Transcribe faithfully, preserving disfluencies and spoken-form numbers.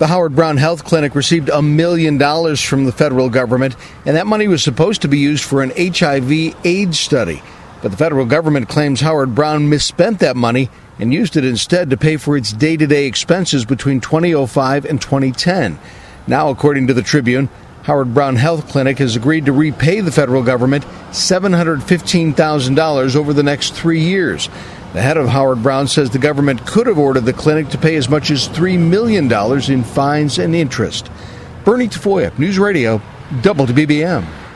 The Howard Brown Health Clinic received a million dollars from the federal government, and that money was supposed to be used for an H I V AIDS study. But the federal government claims Howard Brown misspent that money and used it instead to pay for its day-to-day expenses between two thousand five and twenty ten. Now, according to the Tribune, Howard Brown Health Clinic has agreed to repay the federal government seven hundred fifteen thousand dollars over the next three years. The head of Howard Brown says the government could have ordered the clinic to pay as much as three million dollars in fines and interest. Bernie Tafoya, News Radio, W B B M.